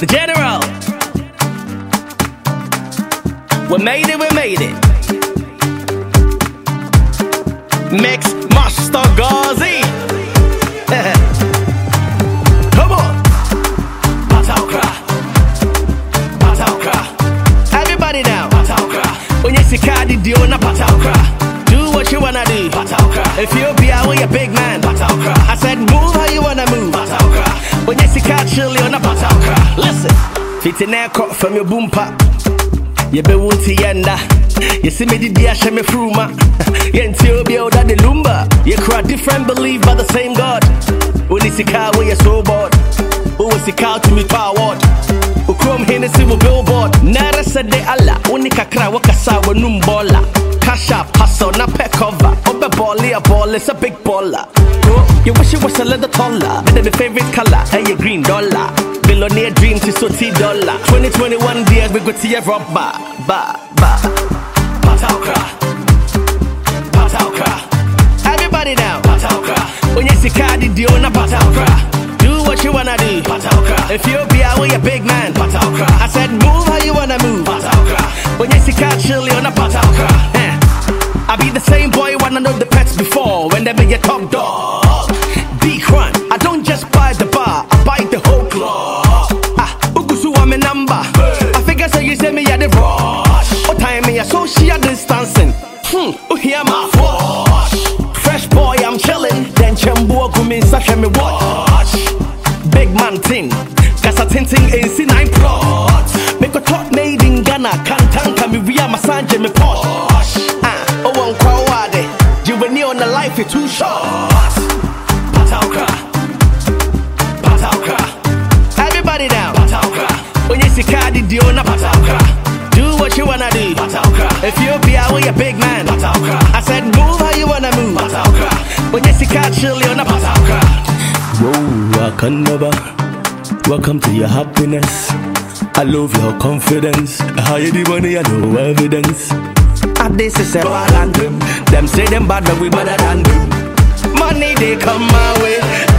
The General. We made it, we made it. Mix Master Ghazi. Come on. Pataukra. Pataukra. Everybody now. Pataukra. When you see Cardi Diona Pataukra. Do what you wanna do. Pataukra. Ethiopia, we a big man. Pataukra. I said move how you wanna move. Pataukra. When you see Cardi Diona Pataukra. Listen. Fit in there cut from your boom pop. You be wunty yenda. You see me did ya shame fruma. You ain't tell me that the lumba. You cry different, believe by the same God. When you see car where you're so bored. Who was the car to me power? Who come here and see my billboard. Nara said de Allah. Unika cry wakasa wa numbola. Cash up, hustle, na pet cover. Obe ball, a ball, it's a big baller. You wish it was a little taller. Then the favorite color, a green dollar. Billionaire dream to so $T. 2021 years we go to your rubber. Pataukra. Pataukra. Everybody now. Pataukra. When you see Cardi Diona Pataukra. Do what you wanna do. Pataukra. Ethiopia, we a big man. Pataukra. I said move how you wanna move. Pataukra. When you see Cardi Diona Pataukra. I be the same boy when I know the pets before. When they be your top dog. D-Crun. I don't just buy the bar, I buy the whole club. Ugusu I'm a number. I figure so you say me at the rush. Oh time me a social distancing. Oh hear my wash. Fresh boy I'm chillin'. Then Chembo Gumi Sasha me watch. Big man ting. Kasa tinting AC 9 plots. Make a top made in Ghana. Kantanka me via Masanje me posh. Oh one kwawade. Juvenile on the life is too short. Pataukra. Pataukra. Everybody down. Pataukra. When you see Cardi Diona Pataukra. Do what you wanna do. Pataukra. Ethiopia, we a big man. Pataukra. I said move how you wanna move. Pataukra. When you see Cardi Diona Pataukra. Whoa, I can never. Welcome to your happiness. I love your confidence. How you do money, I know evidence. This is a ball and them say them bad, but we better than them. Money they come my way.